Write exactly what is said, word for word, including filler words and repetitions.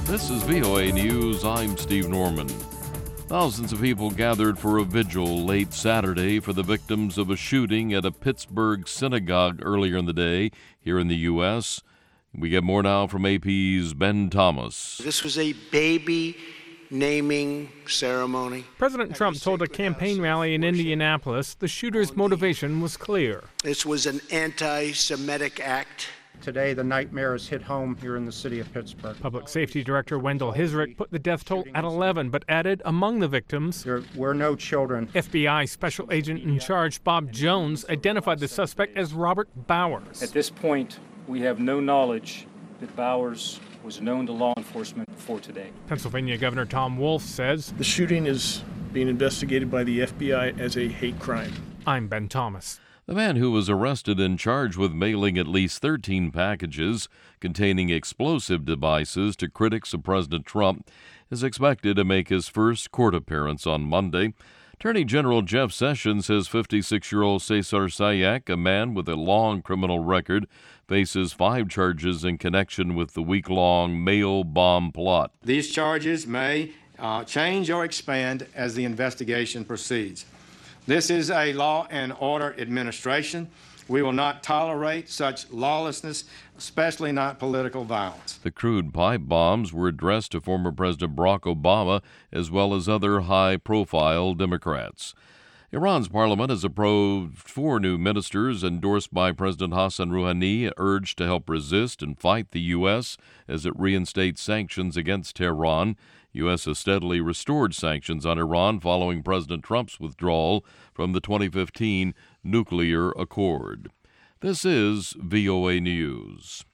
This is V O A News. I'm Steve Norman. Thousands of people gathered for a vigil late Saturday for the victims of a shooting at a Pittsburgh synagogue earlier in the day here in the U S We get more now from A P's Ben Thomas. This was a baby naming ceremony. President Trump told a campaign rally in Indianapolis the shooter's motivation was clear. This was an anti-Semitic act. Today, the nightmare has hit home here in the city of Pittsburgh. Public Safety Director Wendell Hizrich put the death toll at eleven, but added among the victims, There were no children. F B I Special Agent in Charge Bob Jones identified the suspect as Robert Bowers. At this point, we have no knowledge that Bowers was known to law enforcement before today. Pennsylvania Governor Tom Wolf says, The shooting is being investigated by the F B I as a hate crime. I'm Ben Thomas. The man who was arrested and charged with mailing at least thirteen packages containing explosive devices to critics of President Trump is expected to make his first court appearance on Monday. Attorney General Jeff Sessions says fifty-six-year-old Cesar Sayak, a man with a long criminal record, faces five charges in connection with the week-long mail bomb plot. These charges may uh, change or expand as the investigation proceeds. This is a law and order administration. We will not tolerate such lawlessness, especially not political violence. The crude pipe bombs were addressed to former President Barack Obama as well as other high-profile Democrats. Iran's parliament has approved four new ministers endorsed by President Hassan Rouhani, urged to help resist and fight the U S as it reinstates sanctions against Tehran. U S has steadily restored sanctions on Iran following President Trump's withdrawal from the twenty fifteen nuclear accord. This is V O A News.